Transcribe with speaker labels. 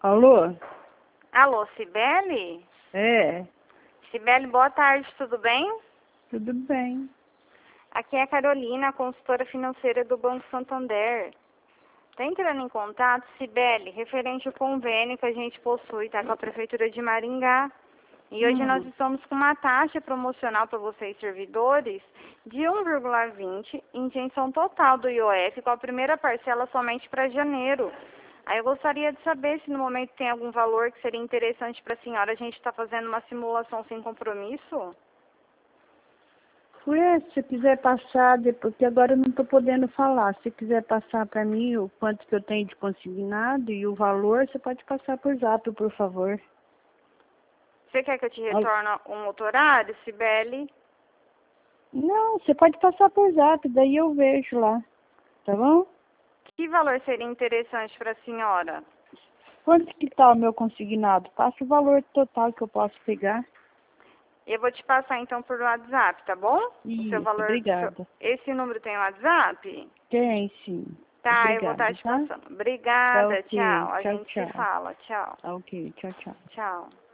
Speaker 1: Alô?
Speaker 2: Alô, Cibele?
Speaker 1: É,
Speaker 2: Cibele, boa tarde, tudo bem?
Speaker 1: tudo bem.
Speaker 2: Aqui é a Carolina, a consultora financeira do Banco Santander. Está entrando em contato, Cibele, referente ao convênio que a gente possui, tá, com a Prefeitura de Maringá. E hoje nós estamos com uma taxa promocional para vocês, servidores, de 1,20, isenção total do IOF, com a primeira parcela somente para janeiro. Aí eu gostaria de saber se no momento tem algum valor que seria interessante para a senhora. A gente está fazendo uma simulação sem compromisso.
Speaker 1: Ué, se você quiser passar, porque agora eu não estou podendo falar. Se quiser passar para mim o quanto que eu tenho de consignado e o valor, você pode passar por zap, por favor.
Speaker 2: Você quer que eu te retorne um outro horário, Cibele?
Speaker 1: Não, você pode passar por zap, daí eu vejo lá. Tá bom?
Speaker 2: Que valor seria interessante para a senhora?
Speaker 1: Quanto que tá o meu consignado? Passa o valor total que eu posso pegar.
Speaker 2: Eu vou te passar então por WhatsApp, tá bom? O seu
Speaker 1: Isso,
Speaker 2: valor.
Speaker 1: obrigada.
Speaker 2: Esse número tem WhatsApp?
Speaker 1: Tem sim.
Speaker 2: Tá, eu vou estar
Speaker 1: Obrigada,
Speaker 2: te
Speaker 1: tá?
Speaker 2: passando.
Speaker 1: Tá
Speaker 2: Obrigada,
Speaker 1: ok.
Speaker 2: tchau. A
Speaker 1: Tchau,
Speaker 2: gente se
Speaker 1: tchau.
Speaker 2: fala. Tchau.
Speaker 1: Tá ok. Tchau, tchau.
Speaker 2: Tchau.